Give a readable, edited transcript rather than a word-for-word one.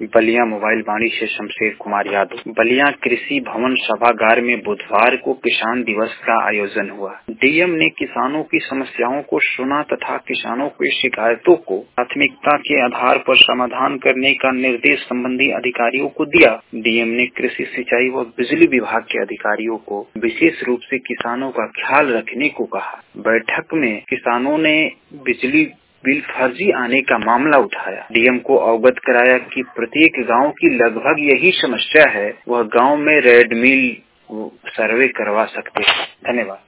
Ballia mobile वाणी से शमशेर कुमार यादव। बलिया कृषि भवन सभागार में बुधवार को किसान दिवस का आयोजन हुआ। डीएम ने किसानों की समस्याओं को सुना तथा किसानों की शिकायतों को प्राथमिकता के आधार पर समाधान करने का निर्देश संबंधी अधिकारियों को दिया। डीएम ने कृषि सिंचाई व बिजली विभाग के अधिकारियों को विशेष रूप से किसानों का ख्याल रखने को कहा। बैठक में किसानों ने बिजली बिल फर्जी आने का मामला उठाया। डीएम को अवगत कराया कि प्रत्येक गांव की लगभग यही समस्या है, वह गांव में रेड मिल सर्वे करवा सकते हैं। धन्यवाद।